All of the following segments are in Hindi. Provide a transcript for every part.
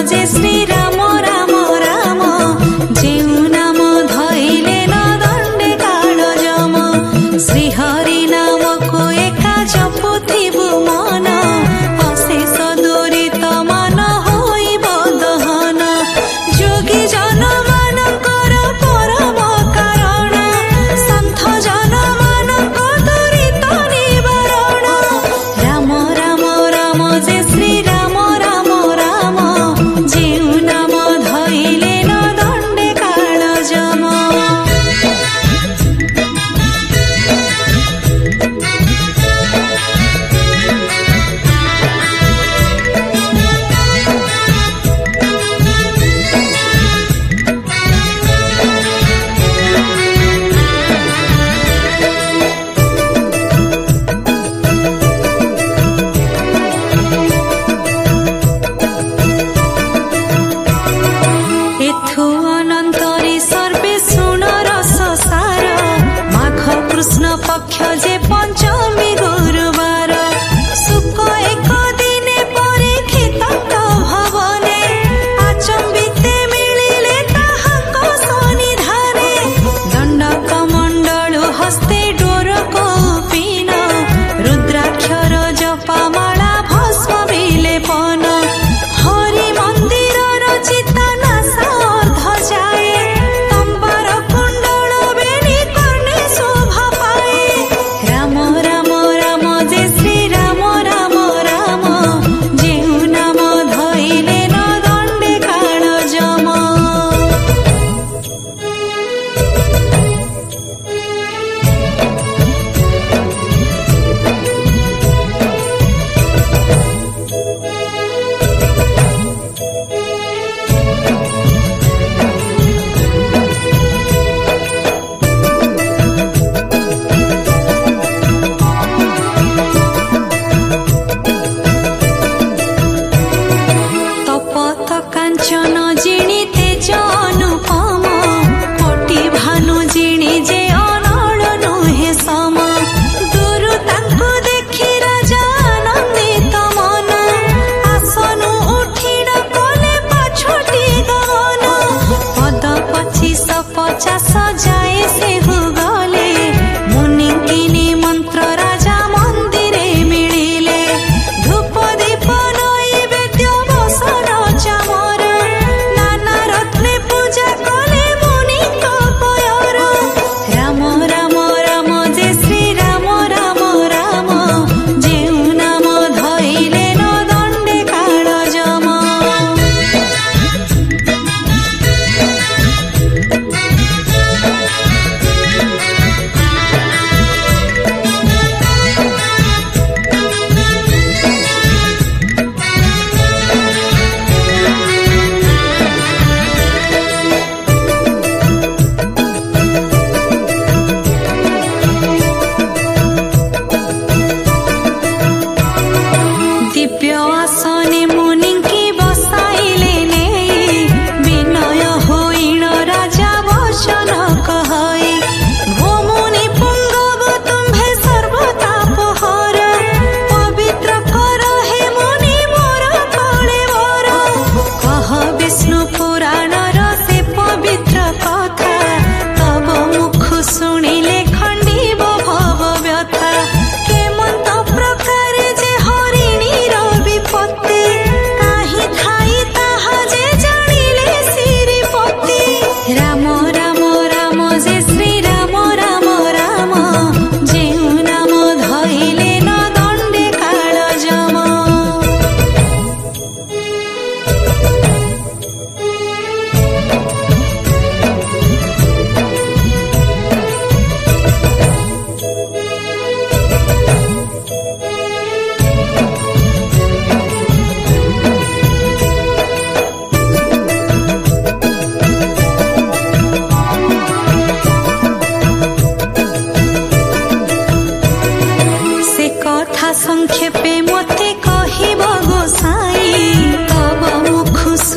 जे श्री राम राम राम जेउ नाम धइले न दण्डे काल जम श्री हरि नाम को एका जपुथिबु मन अशेष दुरित मन होइब दहन जोगी जन मानकर परम कारण सन्थ जन मानक दुरित निवारण राम राम राम जे श्री राम राम राम जेउ नाम धइले न दण्डे काल जम एथु अनन्तरी सर्वे सुन रस सार माघ कृष्ण पक्ष जे पंचमी गुरुवार सुख एक दिने परीक्षित भवने आचम्बिते मिलिले ताहाक सन्निधाने दण्डक मण्डलु हस्ते डोर कौपिन रुद्राक्षर जपमाला भस्म विलेपन हरि मन्दिर रचिता नासार्ध जाए तम्बर कुण्डल बेणी कर्णे शोभा पाए राम राम राम जे श्री राम राम राम जेउ नाम धइले न दण्डे काल जम तपत कांचन जिणी तेज अनुपम कोटि भानु जिणी जे अनल नुहे सम दुरु तांकु देखि राजा आनन्दित मन आसनु उठिड कले पछोटी गगन पद 2550 जाए सेहु गले मुनिकिनी मंत्र राजा मन्दिरे मिलिले धूप दीप नैवेद्य बसन चामर नाना रत्ने पूजा कले मुनिक पयर राम राम राम जे श्री राम राम राम जेउ नाम धइले न दण्डे काल जम दिव्य आसने मुनिकी बसाइले नेई विनय होइन राजा वचन कहई भो मुनि पुंगव तुम्हे सर्वतापहर पवित्र कर हे मुनि मोर कलेवर कह विष्णु पुराण से पवित्र कथा तब मुख शुणिले खंडिब भव व्यथा केमंत प्रकार जे हरिणीर विपत्ति काहि थाई ताहा जे जानिले श्रीपति राम राम राम जे श्री राम राम राम जेउ नाम धइले न दण्डे काल जम से कथा संक्षेपे मते कहिब गोसाई तब मुख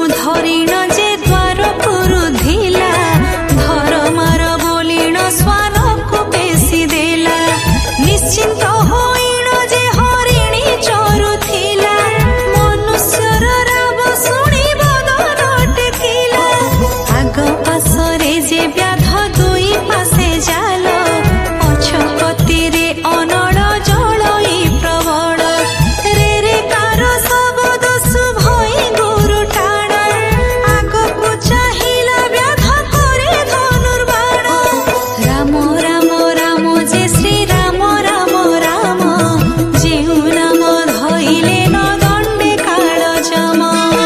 ଧରିଣ ଯେ ଦ୍ୱାର ପୁରୁଧିଲା ଧରମାର ବୋଲିଣ ସ୍ୱାନକୁ ପେଶି ଦେଲା ନିଶ୍ଚିନ୍ତ ହୋଇଣ ଯେ ହରିଣୀ ଚରୁଥିଲା ମନୁଷ୍ୟର ରାବ ଶୁଣି ବଦନ ଟେକିଲା ଆଗ ପାଶରେ ଯେ ବ୍ୟାଧ ଦୁଇ ପାଶେ ଜାଲ ପଛପତିରେ ଅନଳ ଜଳଇ ପ୍ରବଳ ରେ ରେ କାର ଶବଦ ଶୁଭଇ ଗୁରୁ ଟାଣ ଆଗକୁ ଚାହିଁଲା ବ୍ୟାଧ କରେ ଧନୁର୍ବାଣ ରାମ ରାମ ରାମ ଯେ ଶ୍ରୀ ରାମ ରାମ ରାମ ଯେଉଁ ନାମ ଧଇଲେ ନ ଦଣ୍ଡେ କାଳ ଯମ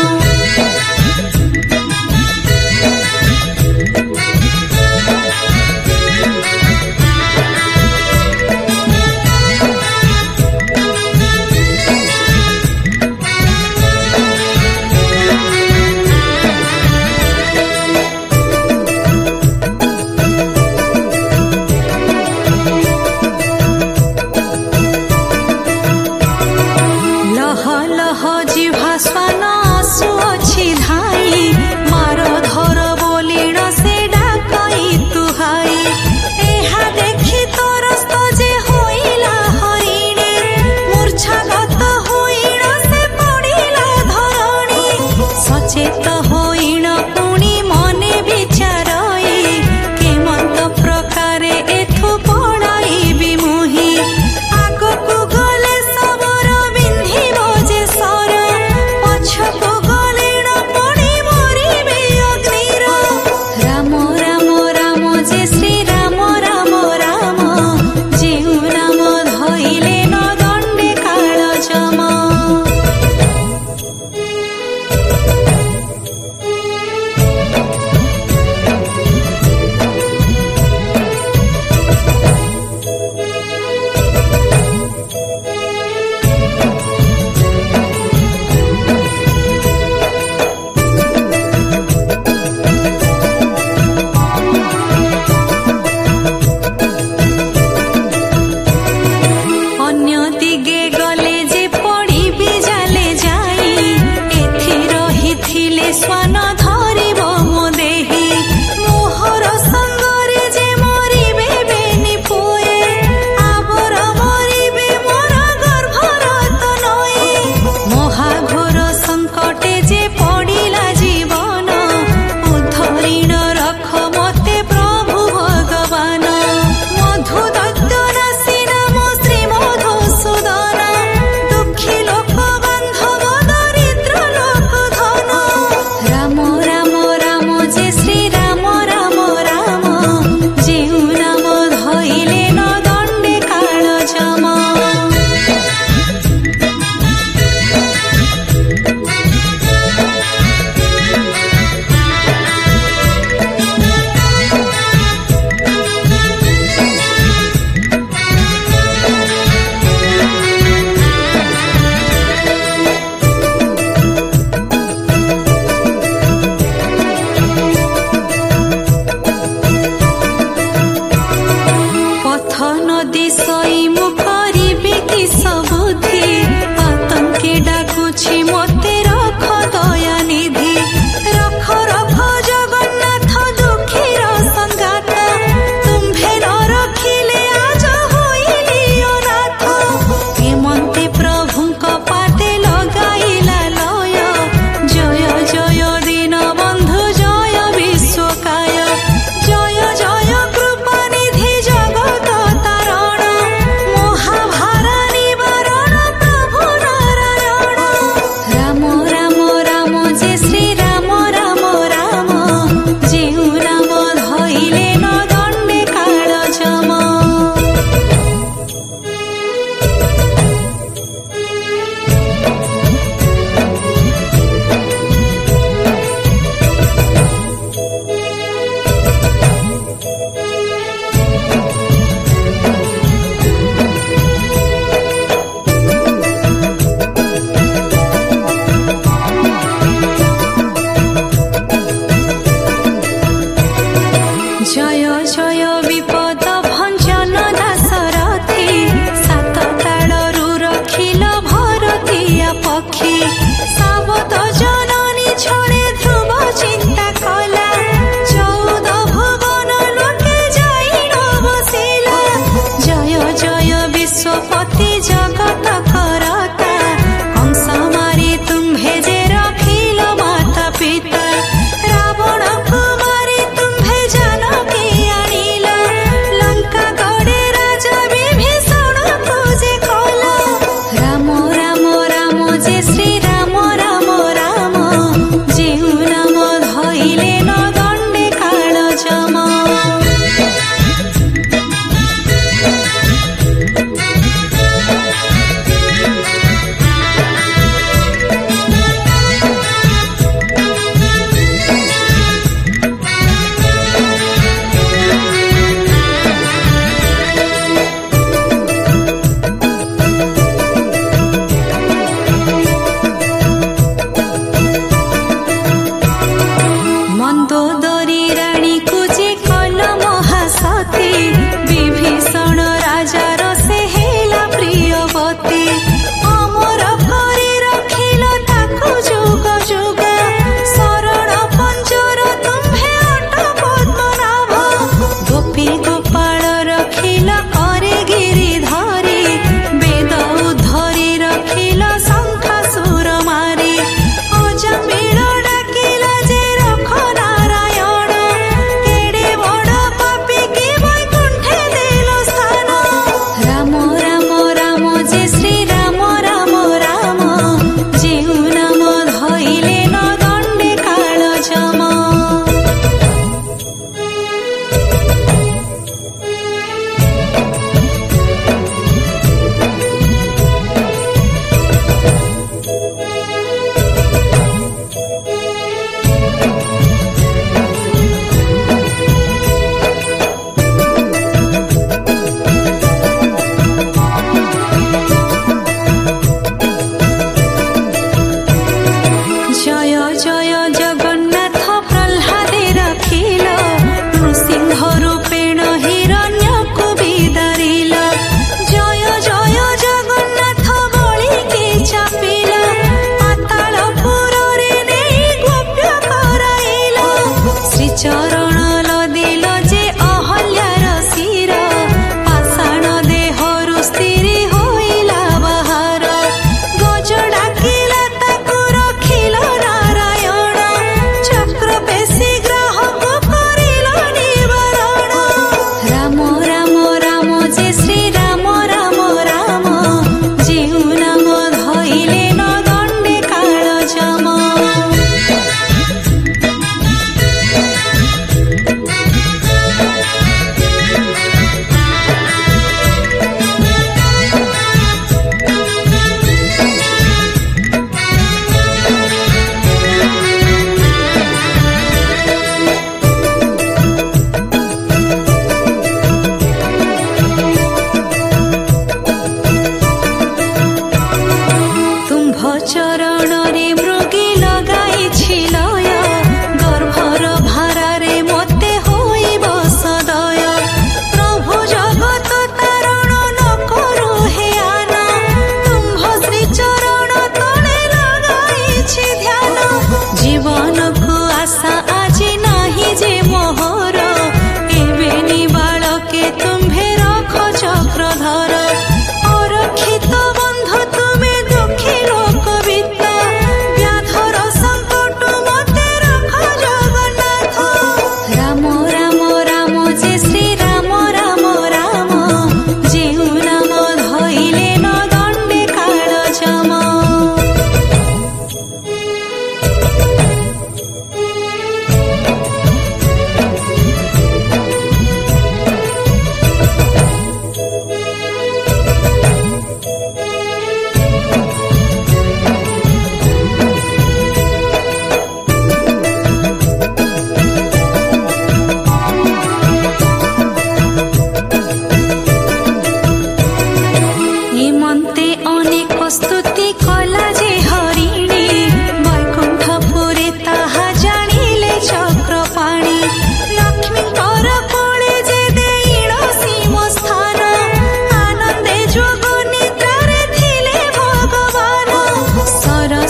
ଲହ ଲହ ଜିଭା ଶ୍ୱାନ ଆସୁଅଛି ଧାଇ ମାର ଧର ବୋଲିଣ ସେ ଡାକଇ ତୁହାଇ ଏହା ଦେଖି ତରସ୍ତ ଯେ ହୋଇଲା ହରିଣୀ ମୂର୍ଚ୍ଛାଗତ ହୋଇଣ ସେ ପଡ଼ିଲା ଧରଣୀ ସଚେତ ହୋଇଣ ପୁଣି ମନେ ବିଚାରଇ କେମନ୍ତ ପ୍ରକାରେ ଏଠୁ ପଳାଇବି ମୁହିଁ ଆଗକୁ ଗଲେ ଶବର ବିନ୍ଧିବ ଯେ ସର ପଛକୁ ଗଲେ ନ ପଡ଼ି ମରିବେ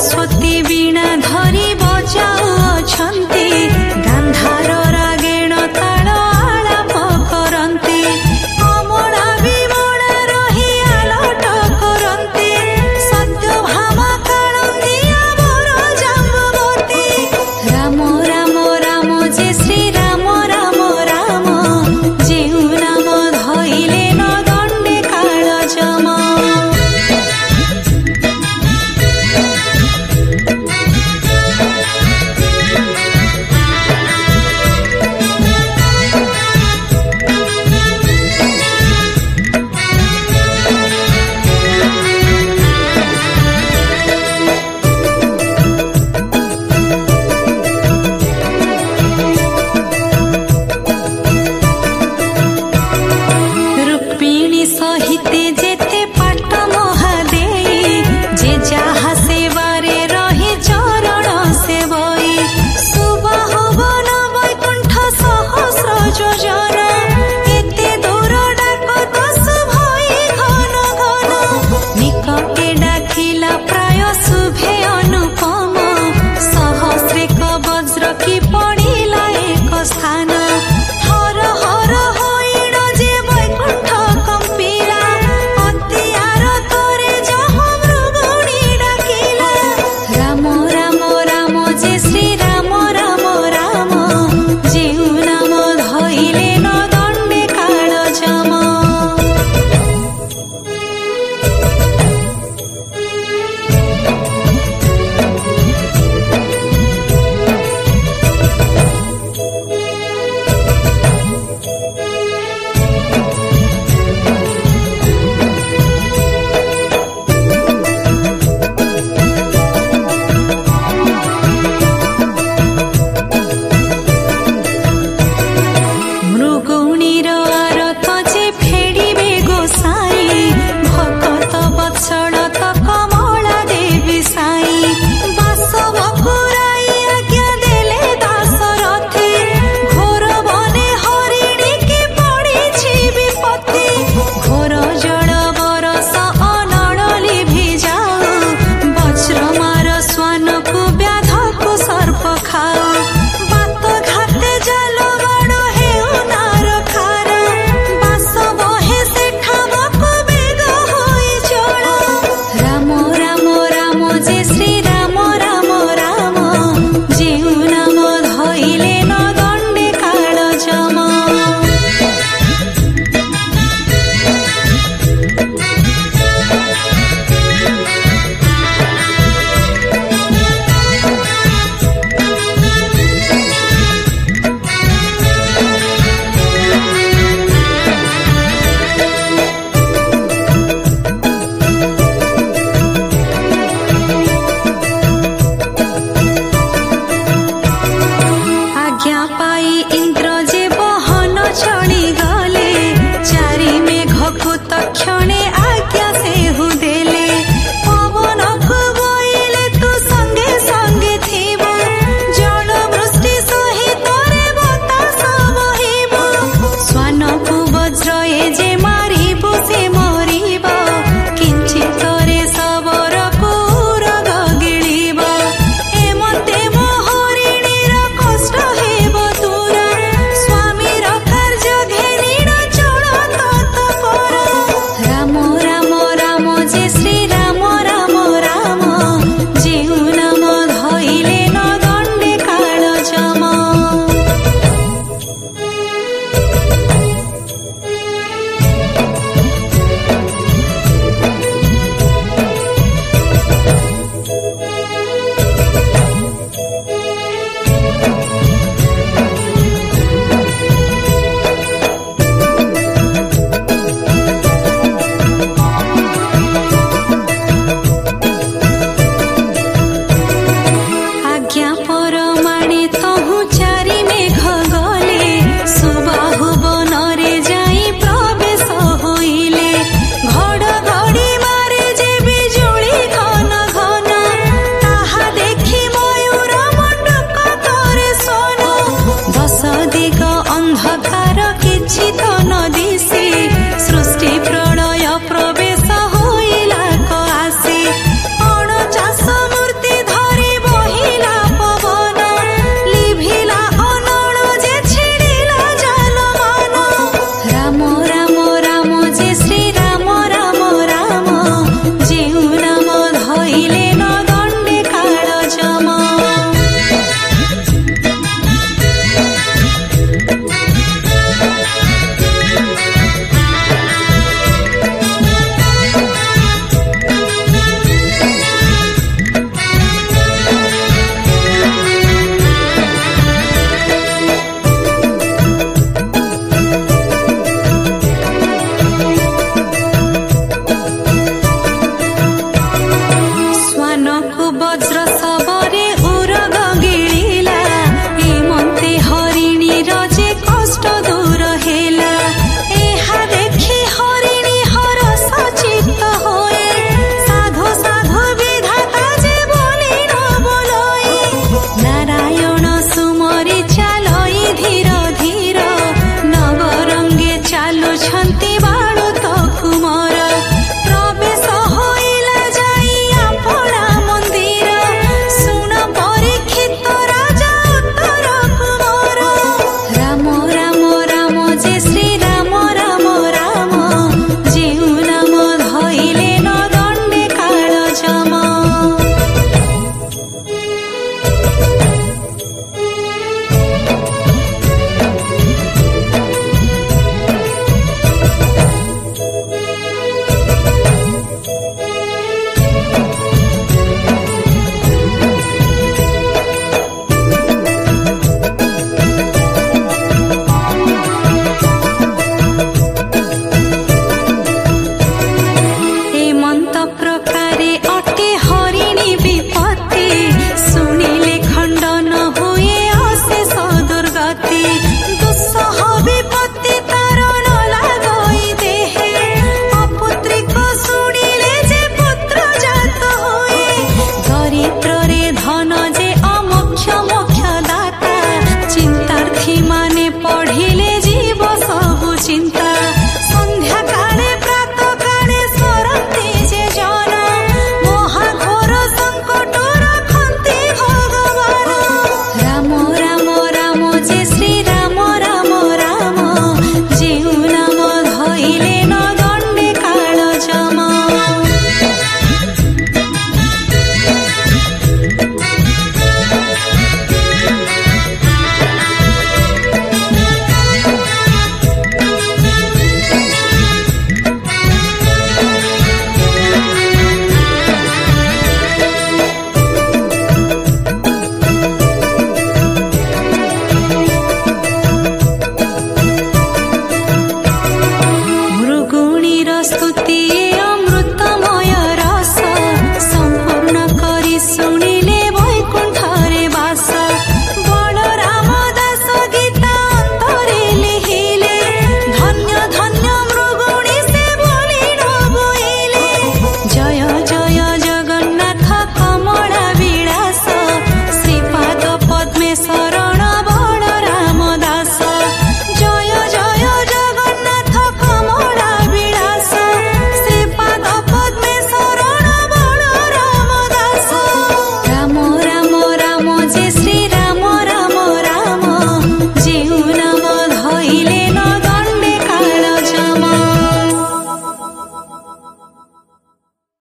सरस्वती वीणा धरी बजाऊ अछंती गांधार